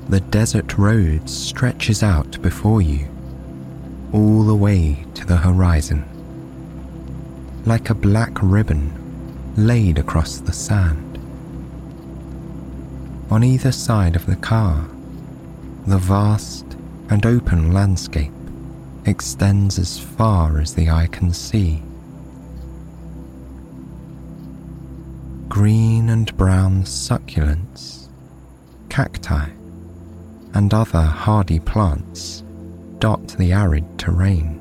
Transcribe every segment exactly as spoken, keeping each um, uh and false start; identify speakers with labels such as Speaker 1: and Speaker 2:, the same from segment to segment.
Speaker 1: the desert road stretches out before you, all the way to the horizon, like a black ribbon laid across the sand. On either side of the car, the vast and open landscape extends as far as the eye can see. Green and brown succulents, cacti, and other hardy plants dot the arid terrain.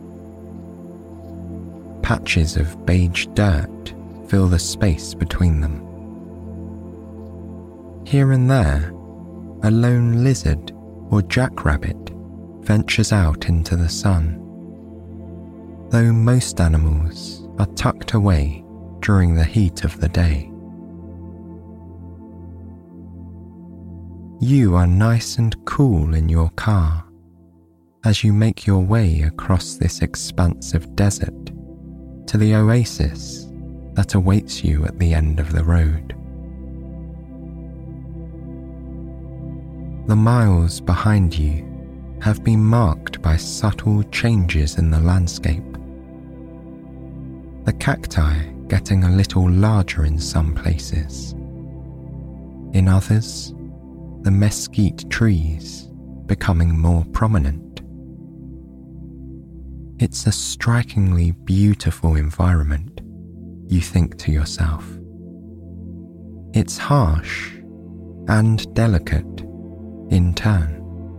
Speaker 1: Patches of beige dirt fill the space between them. Here and there, a lone lizard or jackrabbit ventures out into the sun, though most animals are tucked away during the heat of the day. You are nice and cool in your car as you make your way across this expanse of desert to the oasis that awaits you at the end of the road. The miles behind you have been marked by subtle changes in the landscape. The cacti getting a little larger in some places. In others, the mesquite trees becoming more prominent. It's a strikingly beautiful environment, you think to yourself. It's harsh and delicate in turn.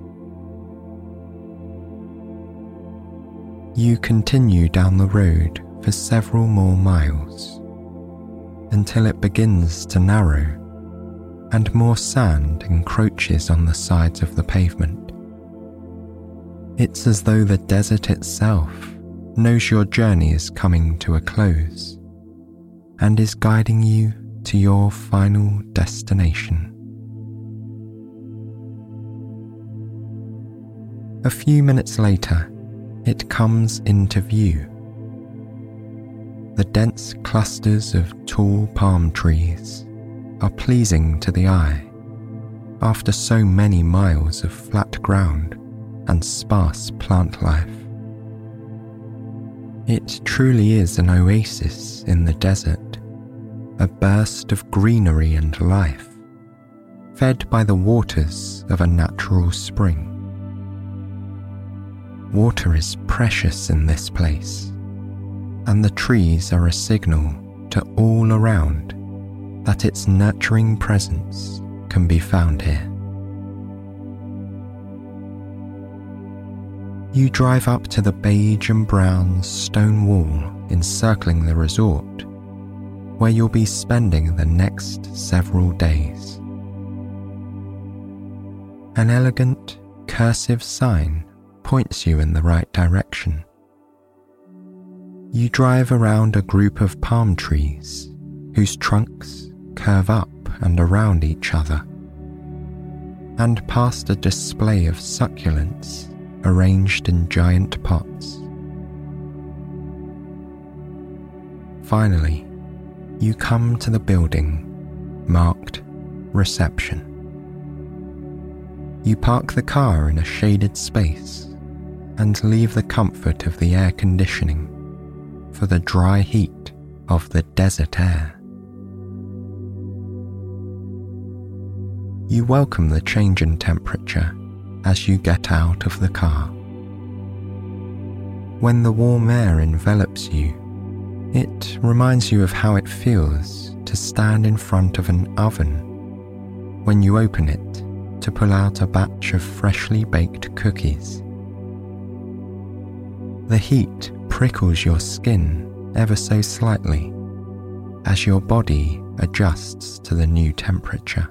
Speaker 1: You continue down the road for several more miles until it begins to narrow and more sand encroaches on the sides of the pavement. It's as though the desert itself knows your journey is coming to a close and is guiding you to your final destination. A few minutes later, it comes into view. The dense clusters of tall palm trees are pleasing to the eye after so many miles of flat ground and sparse plant life. It truly is an oasis in the desert, a burst of greenery and life, fed by the waters of a natural spring. Water is precious in this place, and the trees are a signal to all around that its nurturing presence can be found here. You drive up to the beige and brown stone wall encircling the resort, where you'll be spending the next several days. An elegant, cursive sign points you in the right direction. You drive around a group of palm trees whose trunks curve up and around each other, and past a display of succulents arranged in giant pots. Finally, you come to the building marked Reception. You park the car in a shaded space and leave the comfort of the air conditioning for the dry heat of the desert air. You welcome the change in temperature as you get out of the car. When the warm air envelops you, it reminds you of how it feels to stand in front of an oven when you open it to pull out a batch of freshly baked cookies. The heat prickles your skin ever so slightly as your body adjusts to the new temperature.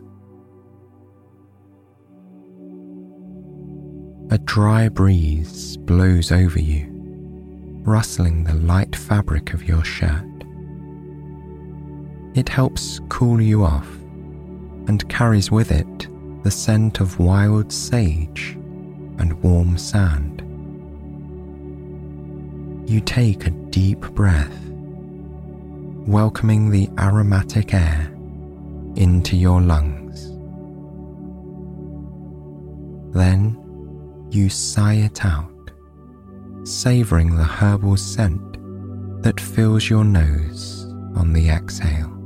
Speaker 1: A dry breeze blows over you, rustling the light fabric of your shirt. It helps cool you off and carries with it the scent of wild sage and warm sand. You take a deep breath, welcoming the aromatic air into your lungs. Then you sigh it out, savouring the herbal scent that fills your nose on the exhale.